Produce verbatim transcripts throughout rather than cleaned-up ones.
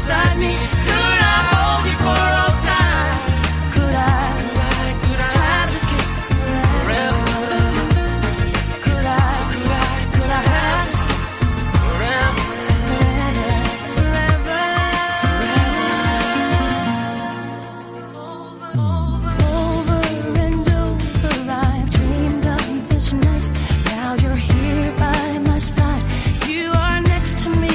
beside me? Could I hold you for all time? Could I, could I, could I have this kiss forever? Could I, could I, could I have this kiss forever? Forever, forever. Over, over and over, I've dreamed of this night. Now you're here by my side. You are next to me.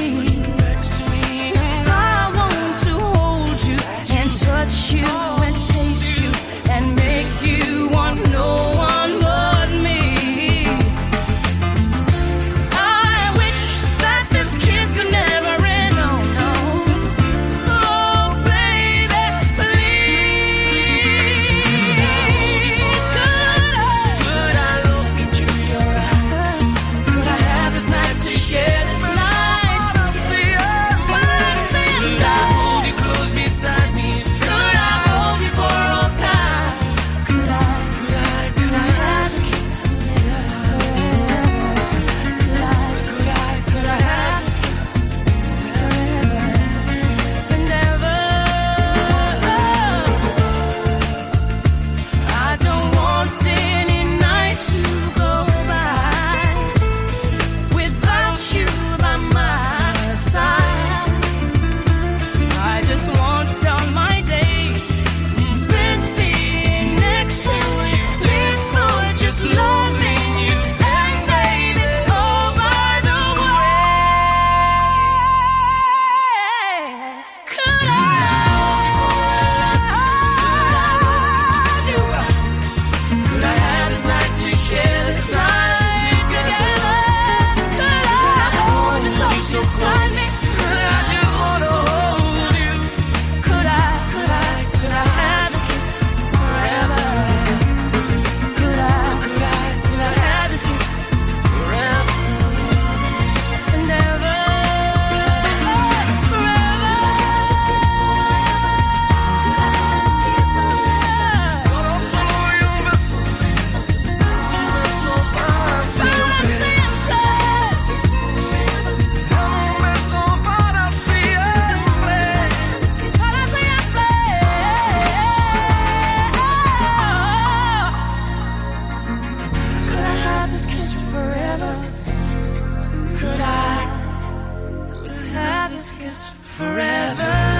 I want to hold you and touch you and taste you and make you want no one but me. I wish that this kiss could never end. Oh no, oh baby, please. Could I look into your eyes? Could I have this night to share this night? Could I hold you close beside me? Could I hold you for all time? Could I, could I, could I have this kiss forever? Could I, could I, could I have this kiss forever and ever? I don't want any night to go by without you by my side. I just want all my days spent being next to you, live for just loving you. And baby, oh by the way, could I hold you right? Could I have this night to share this night together? Could I hold you close beside me? Could I just wanna hold you? Could I, could I, could I have this kiss forever? Could I, could I, could I have this kiss forever and ever? Solo, solo y un beso, un beso para siempre. Dame un beso para siempre, para siempre. Could I have this kiss forever? Could I, could I have this kiss forever?